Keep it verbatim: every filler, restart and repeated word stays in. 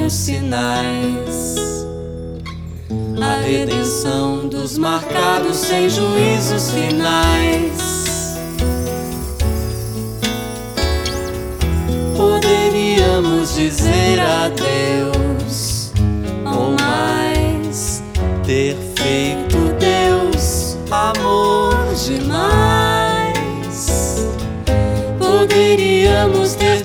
sem os sinais, a redenção dos marcados sem juízos finais. Poderíamos dizer adeus, ou mais, ter feito Deus amor demais. Poderíamos ter